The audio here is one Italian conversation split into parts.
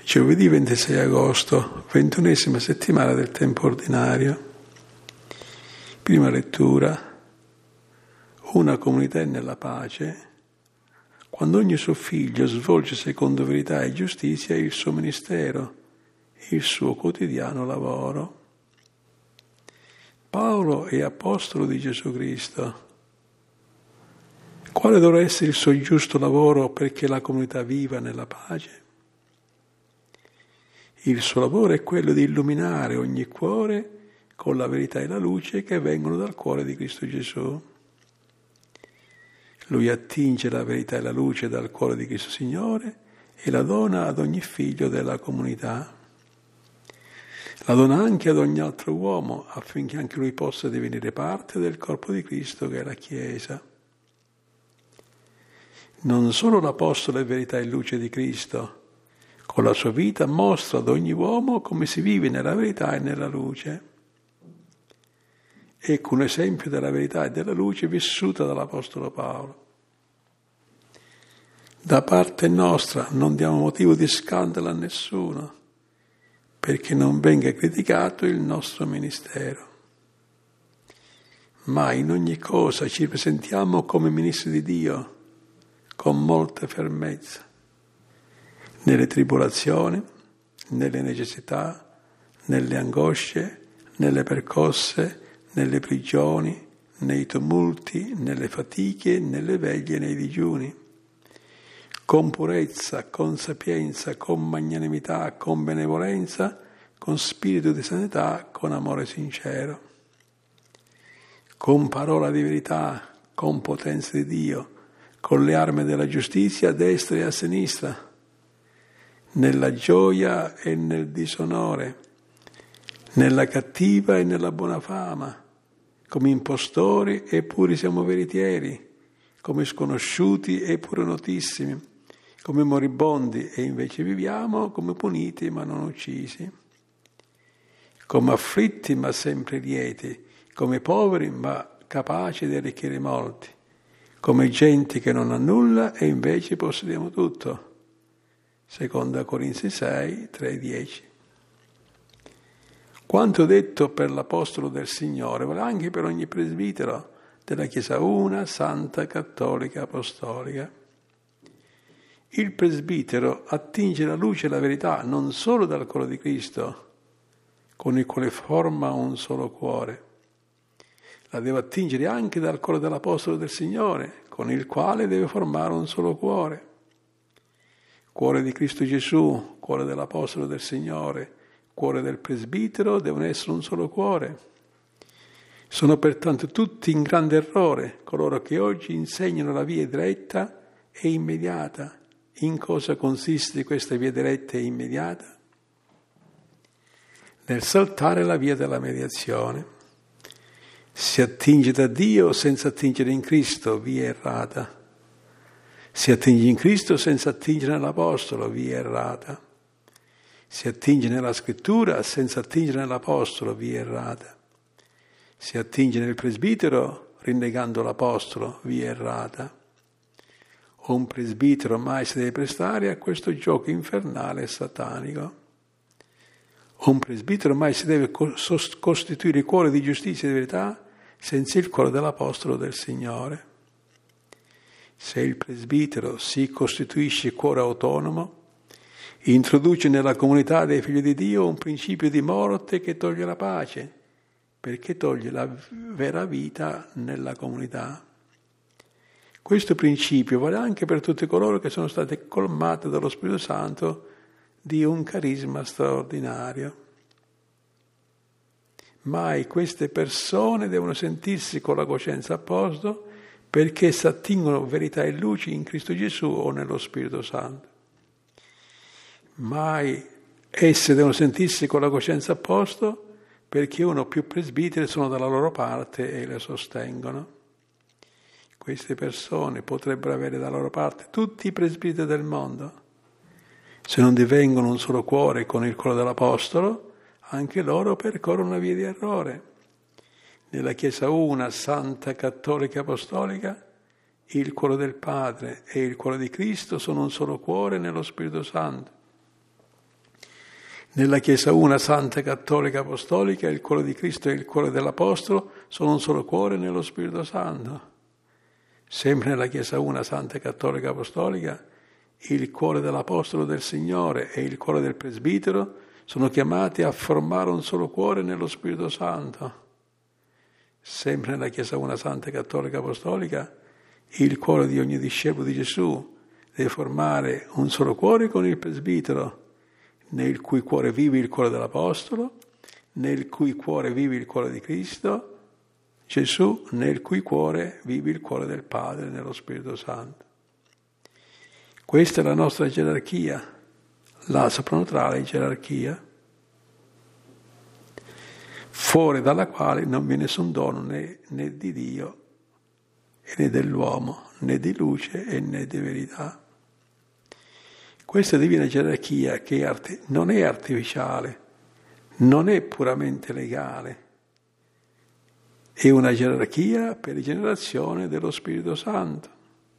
Giovedì 26 agosto, 21esima settimana del tempo ordinario. Prima lettura. Una comunità è nella pace quando ogni suo figlio svolge secondo verità e giustizia il suo ministero, il suo quotidiano lavoro. Paolo è apostolo di Gesù Cristo. Quale dovrà essere il suo giusto lavoro perché la comunità viva nella pace? Il suo lavoro è quello di illuminare ogni cuore con la verità e la luce che vengono dal cuore di Cristo Gesù. Lui attinge la verità e la luce dal cuore di Cristo Signore e la dona ad ogni figlio della comunità. La dona anche ad ogni altro uomo affinché anche lui possa divenire parte del corpo di Cristo che è la Chiesa. Non solo l'Apostolo è verità e luce di Cristo, con la sua vita mostra ad ogni uomo come si vive nella verità e nella luce. Ecco un esempio della verità e della luce vissuta dall'Apostolo Paolo. Da parte nostra non diamo motivo di scandalo a nessuno, perché non venga criticato il nostro ministero. Ma in ogni cosa ci presentiamo come ministri di Dio, con molta fermezza, nelle tribolazioni, nelle necessità, nelle angosce, nelle percosse, nelle prigioni, nei tumulti, nelle fatiche, nelle veglie, nei digiuni, con purezza, con sapienza, con magnanimità, con benevolenza, con spirito di sanità, con amore sincero, con parola di verità, con potenza di Dio, con le armi della giustizia a destra e a sinistra, nella gioia e nel disonore, nella cattiva e nella buona fama, come impostori eppure siamo veritieri, come sconosciuti eppure notissimi, come moribondi e invece viviamo, come puniti ma non uccisi, come afflitti ma sempre lieti, come poveri ma capaci di arricchire molti, come gente che non ha nulla e invece possediamo tutto. Seconda Corinzi 6, 3-10. Quanto detto per l'Apostolo del Signore vale anche per ogni presbitero della Chiesa una, santa, cattolica, apostolica. Il presbitero attinge la luce e la verità non solo dal cuore di Cristo, con il quale forma un solo cuore. La deve attingere anche dal cuore dell'Apostolo del Signore, con il quale deve formare un solo cuore. Cuore di Cristo Gesù, cuore dell'Apostolo del Signore, cuore del presbitero devono essere un solo cuore. Sono pertanto tutti in grande errore coloro che oggi insegnano la via diretta e immediata. In cosa consiste questa via diretta e immediata? Nel saltare la via della mediazione. Si attinge da Dio senza attingere in Cristo, via errata. Si attinge in Cristo senza attingere nell'Apostolo, via errata. Si attinge nella Scrittura senza attingere nell'Apostolo, via errata. Si attinge nel presbitero rinnegando l'Apostolo, via errata. Un presbitero mai si deve prestare a questo gioco infernale e satanico. Un presbitero mai si deve costituire cuore di giustizia e di verità senza il cuore dell'Apostolo del Signore. Se il presbitero si costituisce cuore autonomo, introduce nella comunità dei figli di Dio un principio di morte che toglie la pace, perché toglie la vera vita nella comunità. Questo principio vale anche per tutti coloro che sono state colmate dallo Spirito Santo di un carisma straordinario. Mai queste persone devono sentirsi con la coscienza a posto perché si attingono verità e luci in Cristo Gesù o nello Spirito Santo. Mai esse devono sentirsi con la coscienza a posto perché uno o più presbiteri sono dalla loro parte e le sostengono. Queste persone potrebbero avere dalla loro parte tutti i presbiteri del mondo. Se non divengono un solo cuore con il cuore dell'Apostolo, anche loro percorrono una via di errore. Nella Chiesa una, santa, cattolica e apostolica, il cuore del Padre e il cuore di Cristo sono un solo cuore nello Spirito Santo. Nella Chiesa una, santa, cattolica, apostolica, il cuore di Cristo e il cuore dell'Apostolo sono un solo cuore nello Spirito Santo. Sempre nella Chiesa una, santa, cattolica, apostolica, il cuore dell'Apostolo del Signore e il cuore del presbitero sono chiamati a formare un solo cuore nello Spirito Santo. Sempre nella Chiesa una, santa, cattolica, apostolica, il cuore di ogni discepolo di Gesù deve formare un solo cuore con il presbitero, nel cui cuore vive il cuore dell'Apostolo, nel cui cuore vive il cuore di Cristo, Gesù, nel cui cuore vive il cuore del Padre nello Spirito Santo. Questa è la nostra gerarchia, la soprannaturale gerarchia, fuori dalla quale non vi è nessun dono né di Dio né dell'uomo, né di luce e né di verità. Questa divina gerarchia che non è artificiale, non è puramente legale, è una gerarchia per generazione dello Spirito Santo.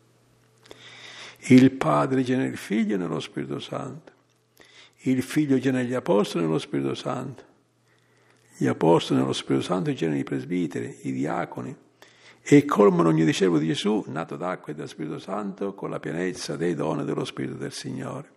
Il Padre genera il Figlio nello Spirito Santo, il Figlio genera gli Apostoli nello Spirito Santo, gli Apostoli nello Spirito Santo generano i presbiteri, i diaconi, e colmano ogni discepolo di Gesù, nato d'acqua e dallo Spirito Santo, con la pienezza dei doni dello Spirito del Signore.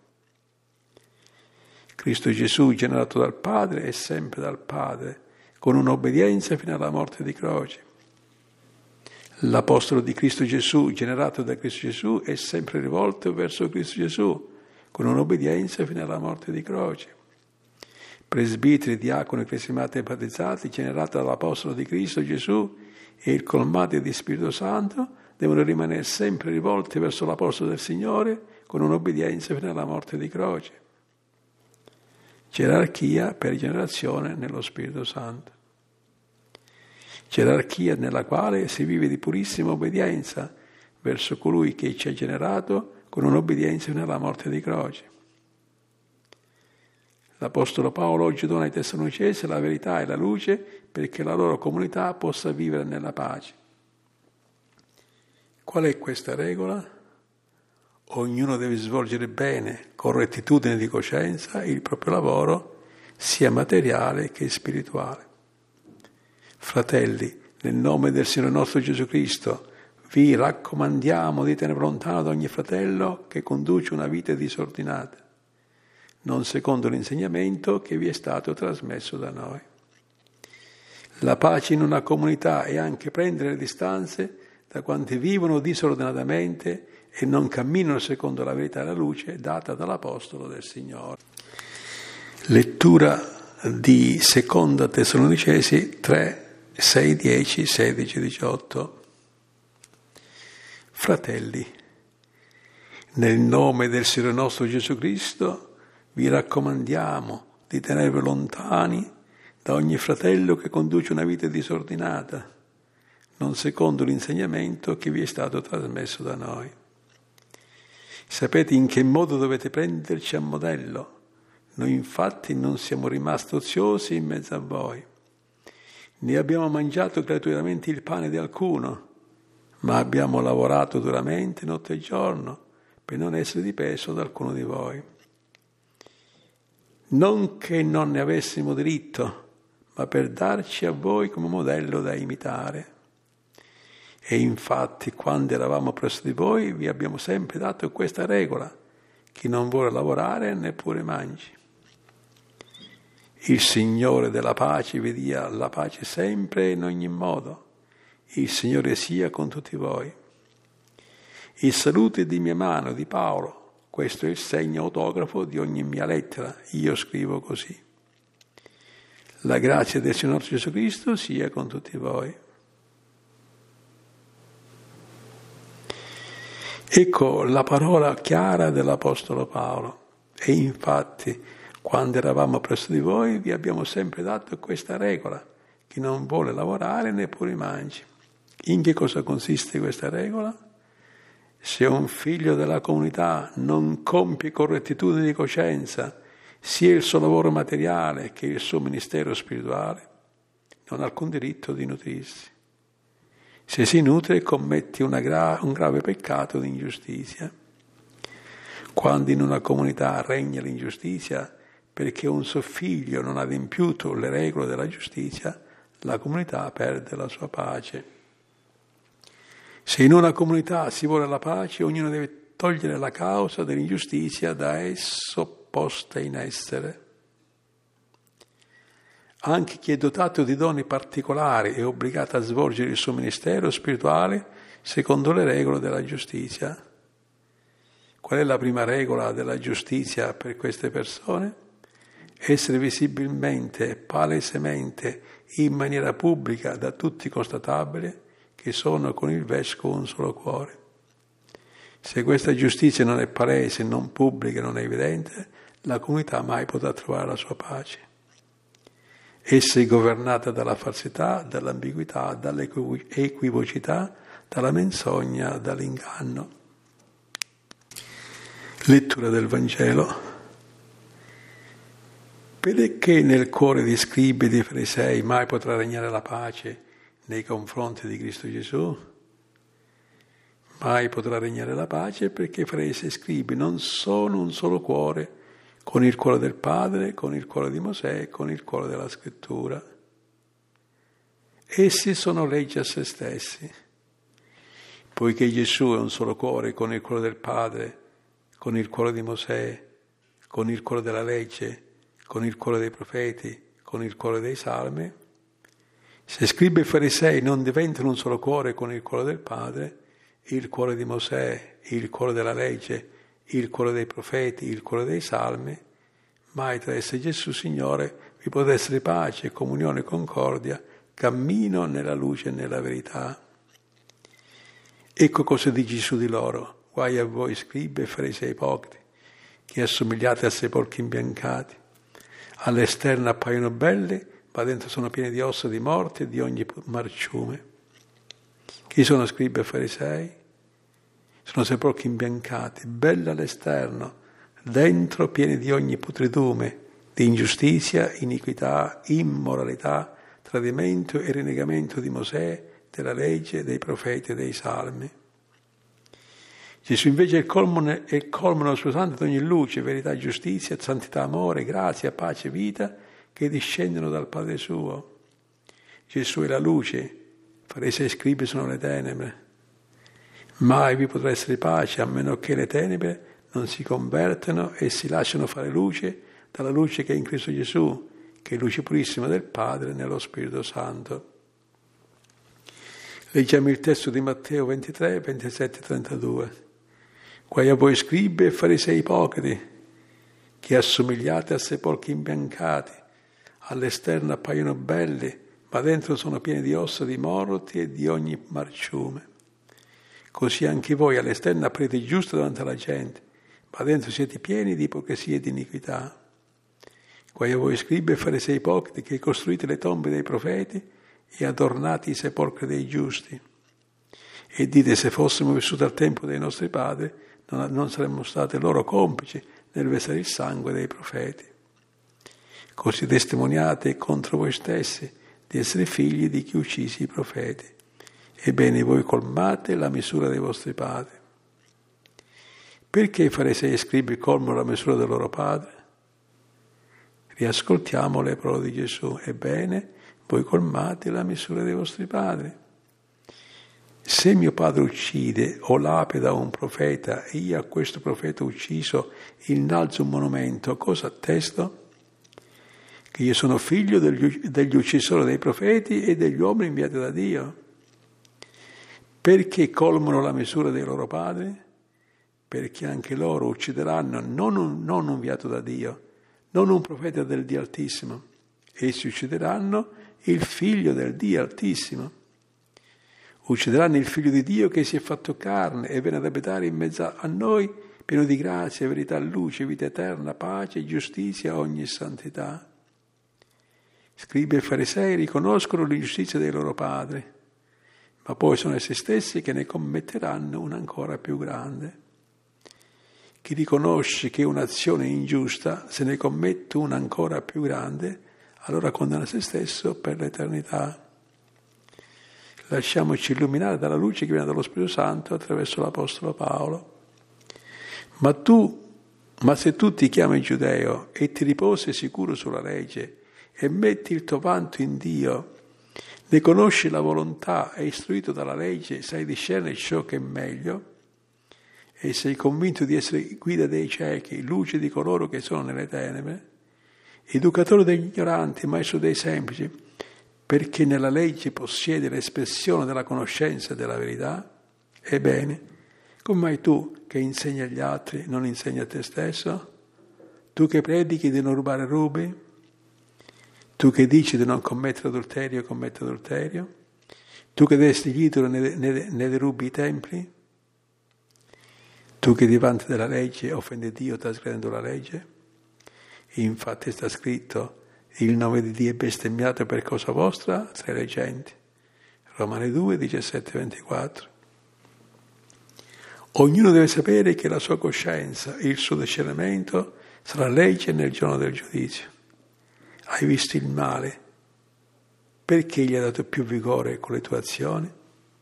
Cristo Gesù, generato dal Padre, è sempre dal Padre, con un'obbedienza fino alla morte di croce. L'Apostolo di Cristo Gesù, generato da Cristo Gesù, è sempre rivolto verso Cristo Gesù, con un'obbedienza fino alla morte di croce. Presbiteri, diaconi, crescimati e battezzati, generati dall'Apostolo di Cristo Gesù e il colmati di Spirito Santo, devono rimanere sempre rivolti verso l'Apostolo del Signore, con un'obbedienza fino alla morte di croce. Gerarchia per generazione nello Spirito Santo. Gerarchia nella quale si vive di purissima obbedienza verso colui che ci ha generato, con un'obbedienza fino alla morte di croce. L'Apostolo Paolo oggi dona ai Tessalonicesi la verità e la luce perché la loro comunità possa vivere nella pace. Qual è questa regola? Ognuno deve svolgere bene, con rettitudine di coscienza, il proprio lavoro, sia materiale che spirituale. Fratelli, nel nome del Signore nostro Gesù Cristo, vi raccomandiamo di tenere lontano da ogni fratello che conduce una vita disordinata, non secondo l'insegnamento che vi è stato trasmesso da noi. La pace in una comunità è anche prendere le distanze da quanti vivono disordinatamente e non camminano secondo la verità e la luce data dall'Apostolo del Signore. Lettura di Seconda Tessalonicesi 3, 6, 10, 16, 18. Fratelli, nel nome del Signore nostro Gesù Cristo, vi raccomandiamo di tenervi lontani da ogni fratello che conduce una vita disordinata, non secondo l'insegnamento che vi è stato trasmesso da noi. Sapete in che modo dovete prenderci a modello. Noi infatti non siamo rimasti oziosi in mezzo a voi, né abbiamo mangiato gratuitamente il pane di alcuno, ma abbiamo lavorato duramente notte e giorno per non essere di peso da alcuno di voi. Non che non ne avessimo diritto, ma per darci a voi come modello da imitare. E infatti, quando eravamo presso di voi, vi abbiamo sempre dato questa regola: chi non vuole lavorare neppure mangi. Il Signore della pace vi dia la pace sempre e in ogni modo. Il Signore sia con tutti voi. Il saluto è di mia mano, di Paolo. Questo è il segno autografo di ogni mia lettera. Io scrivo così. La grazia del Signore nostro Gesù Cristo sia con tutti voi. Ecco la parola chiara dell'Apostolo Paolo. E infatti, quando eravamo presso di voi, vi abbiamo sempre dato questa regola: chi non vuole lavorare neppure mangi. In che cosa consiste questa regola? Se un figlio della comunità non compie con rettitudine di coscienza sia il suo lavoro materiale che il suo ministero spirituale, non ha alcun diritto di nutrirsi. Se si nutre commette un grave peccato di ingiustizia. Quando in una comunità regna l'ingiustizia, perché un suo figlio non ha adempiuto le regole della giustizia, la comunità perde la sua pace. Se in una comunità si vuole la pace, ognuno deve togliere la causa dell'ingiustizia da esso posta in essere. Anche chi è dotato di doni particolari è obbligato a svolgere il suo ministero spirituale secondo le regole della giustizia. Qual è la prima regola della giustizia per queste persone? Essere visibilmente, palesemente, in maniera pubblica, da tutti constatabile, che sono con il Vescovo un solo cuore. Se questa giustizia non è palese, non pubblica, non è evidente, la comunità mai potrà trovare la sua pace. Essa è governata dalla falsità, dall'ambiguità, dall'equivocità, dalla menzogna, dall'inganno. Lettura del Vangelo. Perché nel cuore di scribi e di farisei mai potrà regnare la pace nei confronti di Cristo Gesù? Mai potrà regnare la pace perché farisei e scribi non sono un solo cuore, con il cuore del Padre, con il cuore di Mosè, con il cuore della Scrittura. Essi sono leggi a se stessi. Poiché Gesù è un solo cuore con il cuore del Padre, con il cuore di Mosè, con il cuore della legge, con il cuore dei profeti, con il cuore dei salmi, se scribi e farisei non diventano un solo cuore con il cuore del Padre, il cuore di Mosè, il cuore della legge, il cuore dei profeti, il cuore dei salmi, mai tra essi Gesù Signore vi potrà essere pace, comunione e concordia, cammino nella luce e nella verità. Ecco cosa dice Gesù di loro: guai a voi scribi e farisei ipocriti, che assomigliate a sepolcri imbiancati. All'esterno appaiono belli, ma dentro sono pieni di ossa di morte e di ogni marciume. Chi sono scribi e farisei? Sono sepolcri imbiancati, belli all'esterno, dentro pieni di ogni putredume, di ingiustizia, iniquità, immoralità, tradimento e rinnegamento di Mosè, della legge, dei profeti e dei salmi. Gesù invece è il colmo dello suo santo di ogni luce, verità, giustizia, santità, amore, grazia, pace, vita, che discendono dal Padre suo. Gesù è la luce, farisei e scribi sono le tenebre. Mai vi potrà essere pace a meno che le tenebre non si convertano e si lasciano fare luce dalla luce che è in Cristo Gesù, che è luce purissima del Padre nello Spirito Santo. Leggiamo il testo di Matteo 23, 27 e 32. Guai a voi scribi e farisei ipocriti, che assomigliate a sepolcri imbiancati, all'esterno appaiono belli, ma dentro sono pieni di ossa di morti e di ogni marciume. Così anche voi all'esterno apparite giusto davanti alla gente, ma dentro siete pieni di ipocrisia e di iniquità. Guai a voi scribi e farisei ipocriti, che costruite le tombe dei profeti e adornate i sepolcri dei giusti. E dite: se fossimo vissuti al tempo dei nostri padri, non saremmo stati loro complici nel versare il sangue dei profeti. Così testimoniate contro voi stessi di essere figli di chi uccisi i profeti. Ebbene, voi colmate la misura dei vostri padri. Perché i farisei e scribi colmano la misura del loro padre? Riascoltiamo le parole di Gesù. Ebbene, voi colmate la misura dei vostri padri. Se mio padre uccide o lapida un profeta e io a questo profeta ucciso innalzo un monumento, cosa attesto? Che io sono figlio degli uccisori dei profeti e degli uomini inviati da Dio. Perché colmano la misura dei loro padri? Perché anche loro uccideranno non un inviato da Dio, non un profeta del Dio Altissimo. Essi uccideranno il figlio del Dio Altissimo. Uccideranno il Figlio di Dio che si è fatto carne e viene ad abitare in mezzo a noi, pieno di grazia, verità, luce, vita eterna, pace, giustizia, ogni santità. Scribi e farisei riconoscono l'ingiustizia dei loro padri, ma poi sono essi stessi che ne commetteranno una ancora più grande. Chi riconosce che un'azione è ingiusta, se ne commette una ancora più grande, allora condanna se stesso per l'eternità. Lasciamoci illuminare dalla luce che viene dallo Spirito Santo attraverso l'Apostolo Paolo. Ma tu Ma se tu ti chiami giudeo e ti riposi sicuro sulla legge e metti il tuo vanto in Dio, ne conosci la volontà, è istruito dalla legge, sai discernere ciò che è meglio e sei convinto di essere guida dei ciechi, luce di coloro che sono nelle tenebre, educatore degli ignoranti, maestro dei semplici, perché nella legge possiede l'espressione della conoscenza della verità. Ebbene, come mai tu che insegni agli altri non insegni a te stesso? Tu che predichi di non rubare rubi? Tu che dici di non commettere adulterio, commetti adulterio? Tu che desti gli idoli ne derubi i templi? Tu che davanti della legge offendi Dio trasgredendo la legge? Infatti sta scritto, il nome di Dio è bestemmiato per causa vostra tra le genti. Romani 2, 17, 24. Ognuno deve sapere che la sua coscienza e il suo discernimento sarà legge nel giorno del giudizio. Hai visto il male? Perché gli ha dato più vigore con le tue azioni?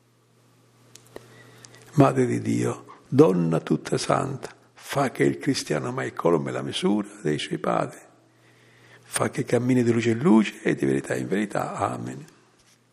Madre di Dio, donna tutta santa, fa che il cristiano mai colme la misura dei suoi padri. Fa che cammini di luce in luce e di verità in verità. Amen.